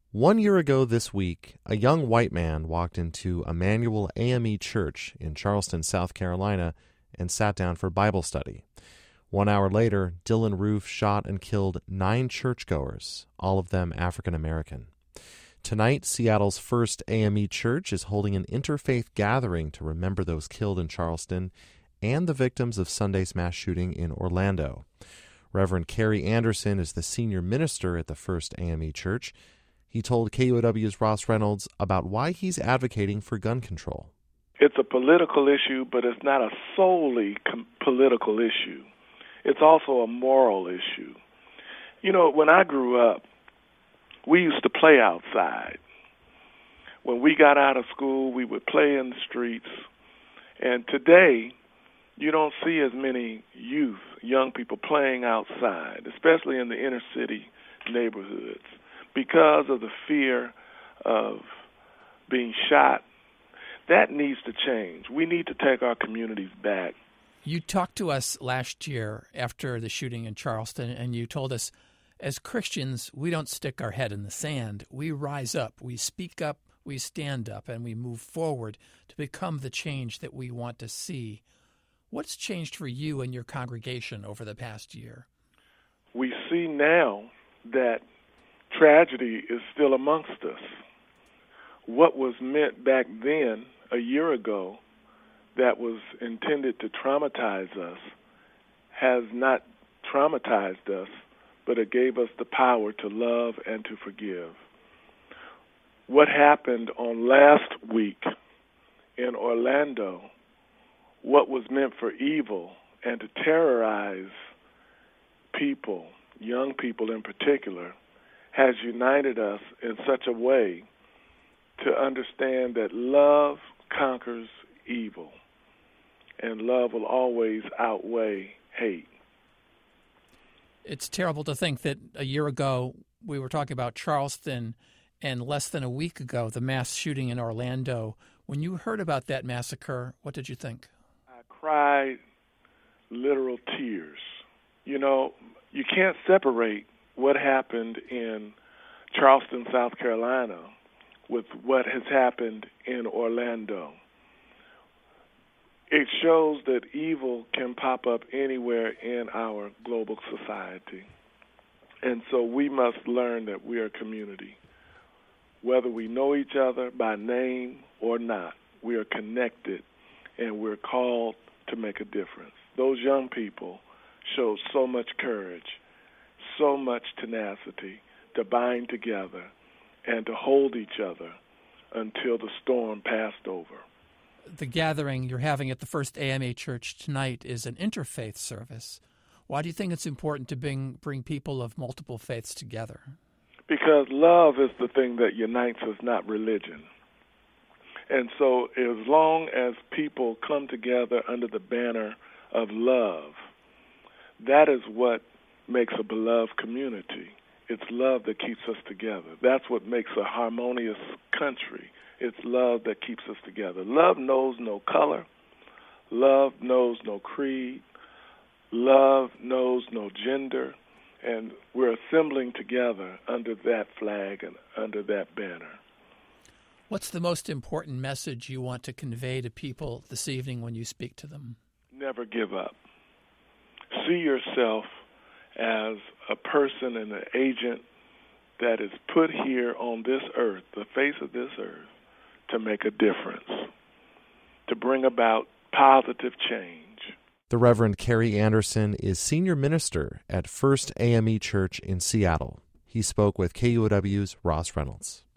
1 year ago this week, a young white man walked into Emmanuel AME Church in Charleston, South Carolina, and sat down for Bible study. 1 hour later, Dylan Roof shot and killed 9 churchgoers, all of them African American. Tonight, Seattle's First AME Church is holding an interfaith gathering to remember those killed in Charleston and the victims of Sunday's mass shooting in Orlando. Reverend Kerry Anderson is the senior minister at the First AME Church. He told KUOW's Ross Reynolds about why he's advocating for gun control. It's a political issue, but it's not a solely political issue. It's also a moral issue. You know, when I grew up, we used to play outside. When we got out of school, we would play in the streets. And today, you don't see as many young people playing outside, especially in the inner city neighborhoods, because of the fear of being shot. That needs to change. We need to take our communities back. You talked to us last year after the shooting in Charleston, and you told us, as Christians, we don't stick our head in the sand. We rise up, we speak up, we stand up, and we move forward to become the change that we want to see. What's changed for you and your congregation over the past year? We see now that tragedy is still amongst us. What was meant back then, a year ago, that was intended to traumatize us, has not traumatized us, but it gave us the power to love and to forgive. What happened on last week in Orlando, what was meant for evil and to terrorize people, young people in particular, has united us in such a way to understand that love conquers evil, and love will always outweigh hate. It's terrible to think that a year ago we were talking about Charleston, and less than a week ago the mass shooting in Orlando. When you heard about that massacre, what did you think? I cried literal tears. You know, you can't separate what happened in Charleston, South Carolina, with what has happened in Orlando. It shows that evil can pop up anywhere in our global society. And so we must learn that we are a community. Whether we know each other by name or not, we are connected and we're called to make a difference. Those young people showed so much courage, so much tenacity to bind together and to hold each other until the storm passed over. The gathering you're having at the First AME Church tonight is an interfaith service. Why do you think it's important to bring people of multiple faiths together? Because love is the thing that unites us, not religion. And so as long as people come together under the banner of love, that is what makes a beloved community. It's love that keeps us together. That's what makes a harmonious country. It's love that keeps us together. Love knows no color. Love knows no creed. Love knows no gender. And we're assembling together under that flag and under that banner. What's the most important message you want to convey to people this evening when you speak to them? Never give up. See yourself as a person and an agent that is put here on this earth, the face of this earth, to make a difference, to bring about positive change. The Reverend Kerry Anderson is senior minister at First AME Church in Seattle. He spoke with KUOW's Ross Reynolds.